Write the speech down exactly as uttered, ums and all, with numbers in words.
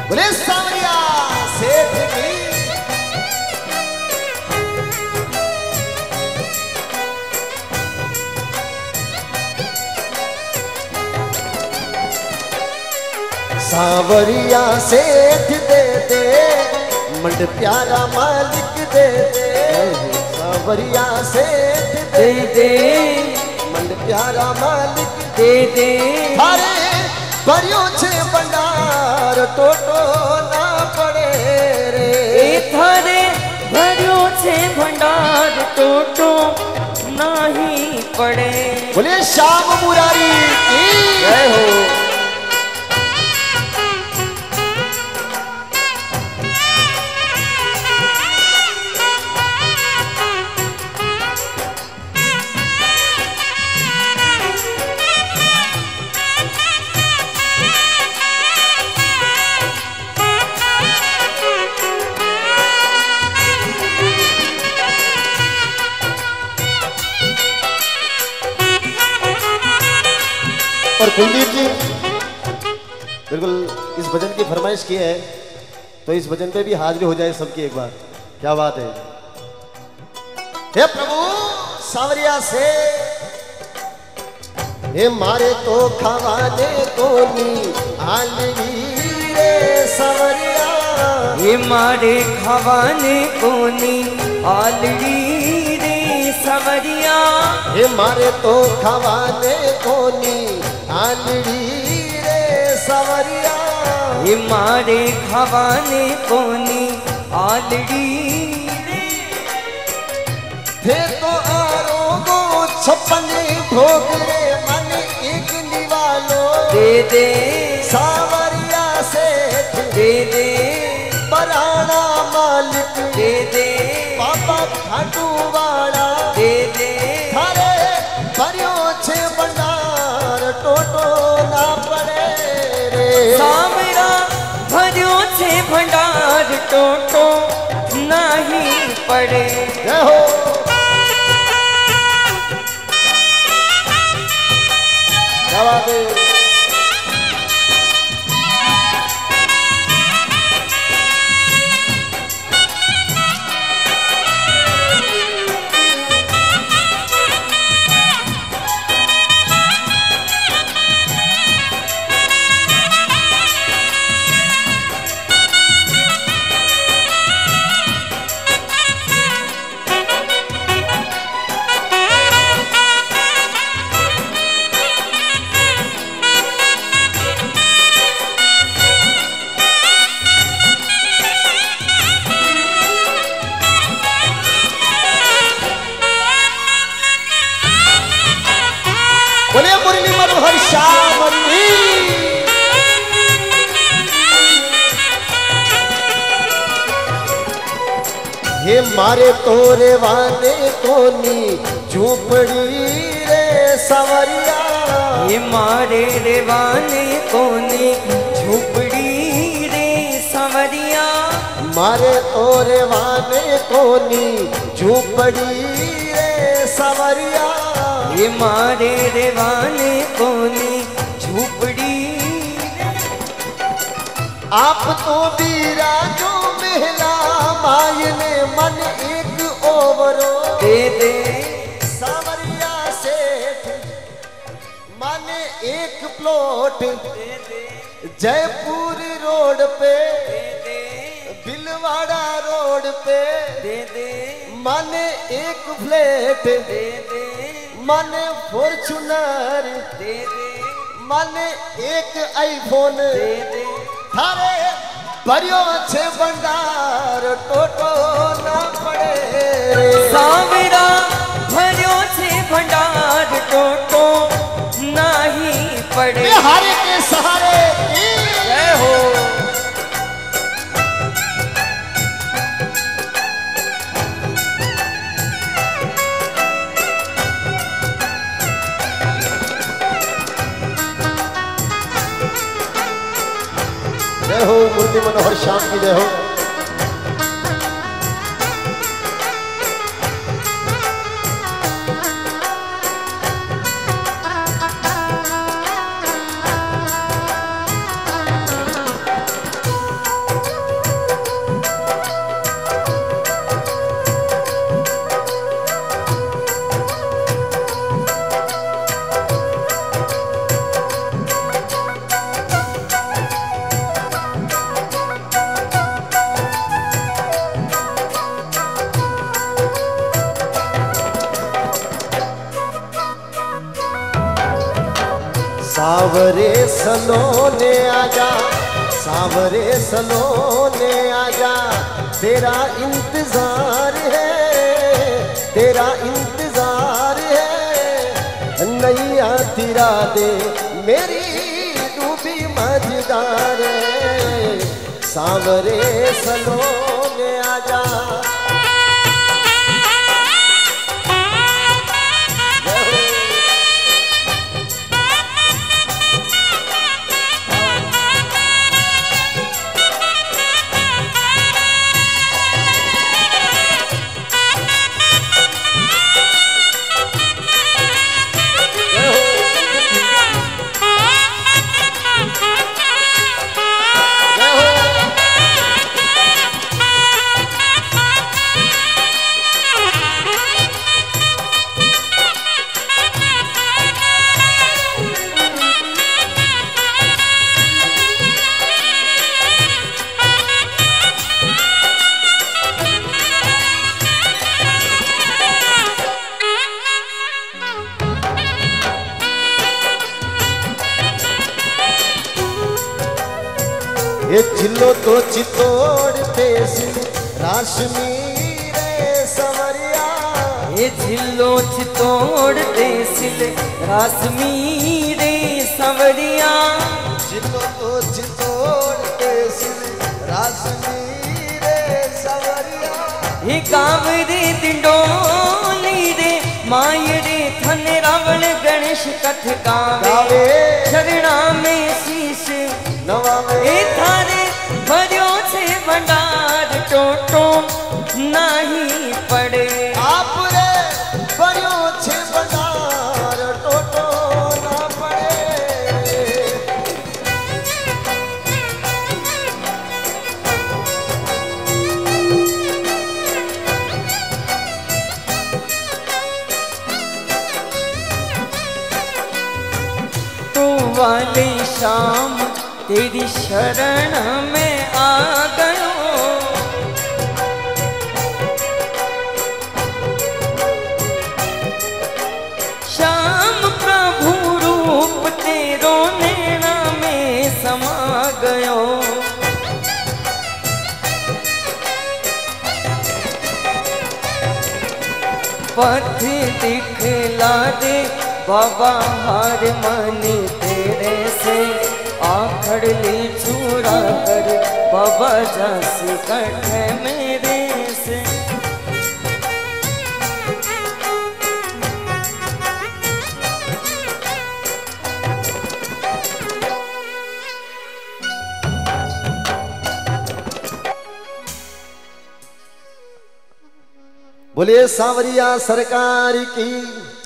बोले सांवरिया सेठ की। सांवरिया सेठ दे दे मंड प्यारा मालिक दे दे। सांवरिया सेठ दे दे मंड प्यारा मालिक दे दे। थारे भरियो छे भंडार टोटो ना पड़े रे। थारे भरियो छे भंडार टोटो नहीं पड़े। बोले श्याम मुरारी की जय हो। और कुलदीप जी बिल्कुल इस भजन की फरमाइश की है, तो इस भजन पे भी हाजिरी हो जाए सबकी एक बार। क्या बात है। हे प्रभु सांवरिया से हे मारे तो खवाने कोनी आलवी रे सांवरिया। हे मारे खवाने कोनी आलवी रे सांवरिया। हे मारे तो खवाने कोनी आलड़ी रे सांवरिया। हे मारे खवाने कोनी आलड़ी रे। थे तो आरोगो छप्पन भोग रे मन एक निवालो दे दे। सांवरिया सेठ दे दे। बराना मालिक दे दे। पापा खाटू वाला दे दे। थारे भरियो छे भंडार टोटो ना पड़े रे। सांवरा भरियो छे भंडार टोटो नहीं पड़े। जय हो। क्या बात है। बोले मुरली मनोहर श्याम की। हे मारे तोरे वाने कोनी झूपड़ी रे सांवरिया। ये मारे रेवाने कोनी झूपड़ी रे सांवरिया। मारे तोरे वाने कोनी झूपड़ी रे सांवरिया। ये मारे रेवाने कोनी झूपड़ी। आप तो बिराजो महला मायने मन एक ओवरो दे दे। सांवरिया सेठ माने एक प्लॉट जयपुर रोड पे बिलवाड़ा रोड पे दे दे। माने एक फ्लैट दे दे। माने फॉर्चूनर दे दे। माने एक आईफोन दे दे। थारे भरियो छे भंडार टोटो ना पड़े रे। सांवरा भरियो छे भंडार टोटो नहीं पड़े। बिहारी के सहारे की जय हो। जय हो मुरली मनोहर श्याम की जय हो। सावरे सलोने आजा, सावरे सलोने आजा, तेरा इंतजार है, तेरा इंतजार है। नैया तिरा दे मेरी डूबी मझदार है, सावरे सलोने आजा। ये चिल्लो तो चितोड़ते सिल राशमी रे सवरिया, ये झिल्लो चितोड़ते सिल रासमी रे सवरिया। चिल्लो तो चितोड़ते सिल राशमी रे सवरिया। ये कांवरे दिंडोली रे मायरे थन रावण गणेश कथ गावे, शरणा में शीश नवावे। ए थारे भर्यो छे भंडार टोटो नहीं पड़े, आप रे भर्यो छे भंडार टोटो ना पड़े। तू वाले शाम तेरी शरण में आ गयो, श्याम प्रभु रूप तेरो नैना में समा गयो। पथ दिखला दे बाबा हार मन तेरे से, आखड़ ली छुरा कर बाबा जासी कटे मेरे से। बोलिए सांवरिया सरकार की।